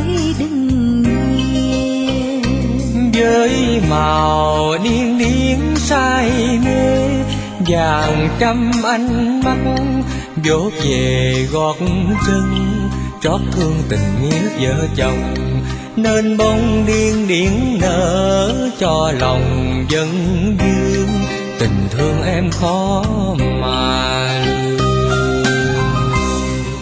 đừng nghe. Với màu điên điên say mê, vàng trăm ánh mắt dốt về gót chân, trót thương tình nghĩa vợ chồng, nên bông điên điển nở cho lòng dân dương, tình thương em khó mà